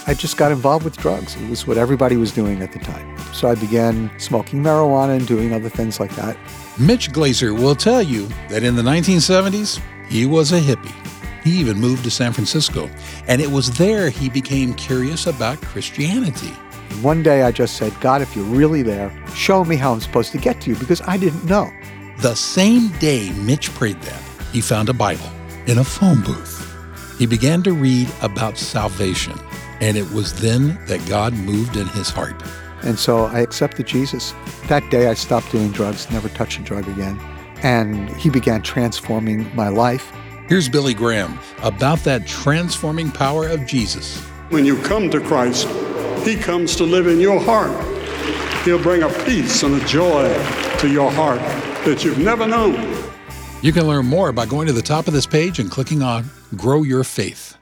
I just got involved with drugs. It was what everybody was doing at the time. So I began smoking marijuana and doing other things like that. Mitch Glaser will tell you that in the 1970s, he was a hippie. He even moved to San Francisco, and it was there he became curious about Christianity. One day I just said, God, if you're really there, show me how I'm supposed to get to you, because I didn't know. The same day Mitch prayed that, he found a Bible in a phone booth. He began to read about salvation, and it was then that God moved in his heart. And so I accepted Jesus. That day I stopped doing drugs, never touched a drug again. And he began transforming my life. Here's Billy Graham about that transforming power of Jesus. When you come to Christ, he comes to live in your heart. He'll bring a peace and a joy to your heart that you've never known. You can learn more by going to the top of this page and clicking on Grow Your Faith.